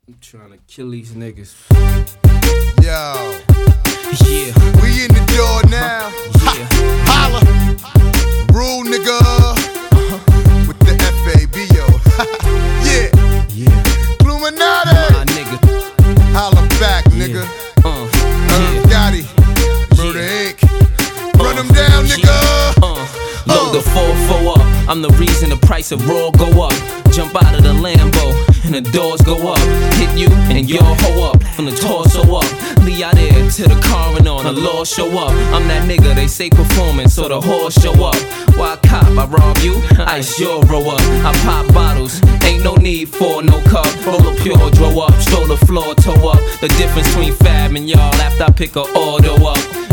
I'm trying to kill these niggas. Yo. Yeah. We in the door now. Yeah. Holla. Rule nigga. With the FABO. Yeah. Yeah. Illuminati. My nigga. Holla back, nigga. Yeah. Gotti. Murder Inc. Run them down, nigga. Load the 4-4 up. I'm the reason the price of raw go up. Jump out of the Lambo and the doors go up. Hit you and your hoe up from the torso up. Leave out there to the coroner on the law show up. I'm that nigga they say performing, so the horse show up. Why cop? I rob you, ice your roll up. I pop bottles, ain't no need for no cup. Roll a pure, draw up, stroll the floor, toe up. The difference between Fab and y'all after I pick a auto up.